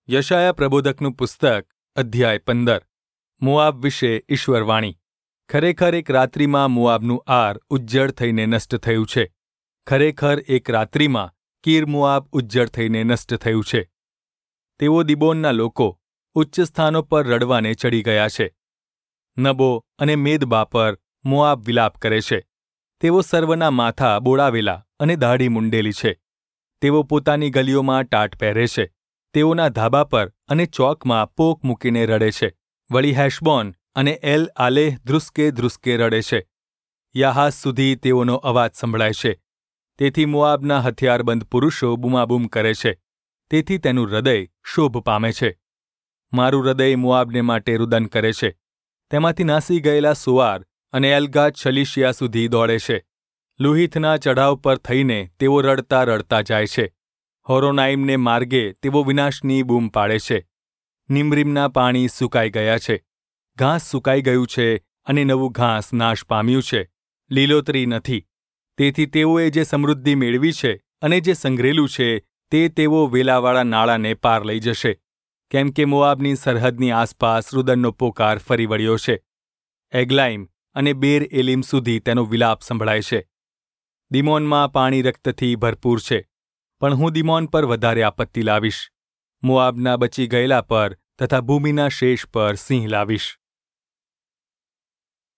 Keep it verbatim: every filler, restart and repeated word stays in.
યશાયા પ્રબોધકનું પુસ્તક અધ્યાય પંદર મોઆબ વિશે ઈશ્વરવાણી. ખરેખર એક રાત્રિમાં મોઆબનું આર ઉજ્જડ થઈને નષ્ટ થયું છે. ખરેખર એક રાત્રિમાં કીર મોઆબ ઉજ્જડ થઈને નષ્ટ થયું છે. તેઓ દિબોનના લોકો ઉચ્ચ સ્થાનો પર રડવાને ચડી ગયા છે. નબો અને મેદબા પર મોઆબ વિલાપ કરે છે. તેઓ સર્વના માથા બોળાવેલા અને દાઢી મુંડેલી છે. તેઓ પોતાની ગલીઓમાં ટાટ પહેરે છે. તેઓના ધાબા પર અને ચોકમાં પોક મૂકીને રડે છે. વળી હેશબોન અને એલ આલેહ ધ્રુસકે ધ્રુસકે રડે છે. યાહાઝ સુધી તેઓનો અવાજ સંભળાય છે. તેથી મોઆબના હથિયારબંધ પુરુષો બૂમાબૂમ કરે છે. તેથી તેનું હૃદય શોભ પામે છે. મારું હૃદય મોઆબને માટે રુદન કરે છે. તેમાંથી નાસી ગયેલા સોઆર અને એલગાદ શલીશિયા સુધી દોડે છે. લુહિથના ચઢાવ પર થઈને તેઓ રડતા રડતા જાય છે. હોરોનાઇમને માર્ગે તેઓ વિનાશની બૂમ પાડે છે. નિમ્રીમના પાણી સુકાઈ ગયા છે. ઘાસ સુકાઈ ગયું છે અને નવું ઘાસ નાશ પામ્યું છે. લીલોતરી નથી. તેથી તેઓએ જે સમૃદ્ધિ મેળવી છે અને જે સંગ્રેલું છે તે તેઓ વેલાવાળા નાળાને પાર લઈ જશે. કેમ કે મોઆબની સરહદની આસપાસ રુદનનો પોકાર ફરી વળ્યો છે. એગ્લાઇમ અને બેર એલીમ સુધી તેનો વિલાપ સંભળાય છે. દિમોનમાં પાણી રક્તથી ભરપૂર છે. પણ હું દિમોન પર વધારે આપત્તિ લાવીશ. મોઆબના બચી ગયેલા પર તથા ભૂમિના શેષ પર સિંહ લાવીશ.